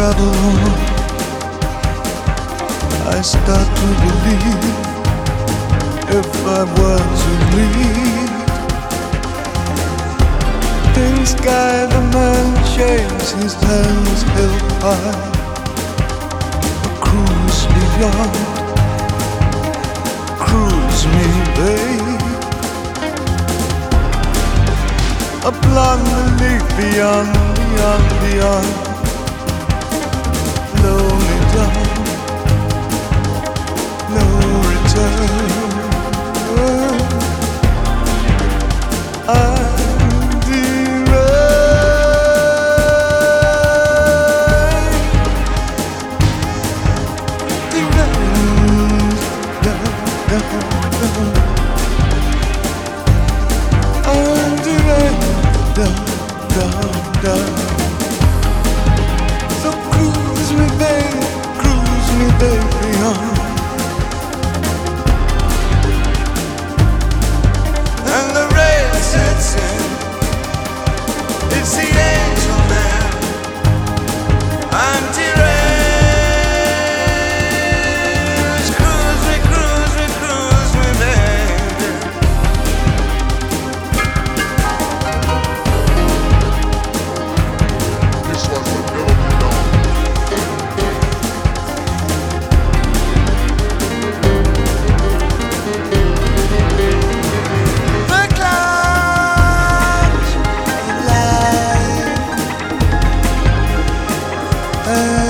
travel on, I start to believe if I were to leave, in sky the man shaves his hands held high, a cruise beyond, cruise me, babe, a blonde belief beyond, beyond, beyond. Blow me down, no return. I'm deranged, I'm deranged, down. So cruise me, babe, beyond. And the rain sets in. It's the angel man. I'm deranged. Cruise me, baby. This life will never be done. The clouds lie.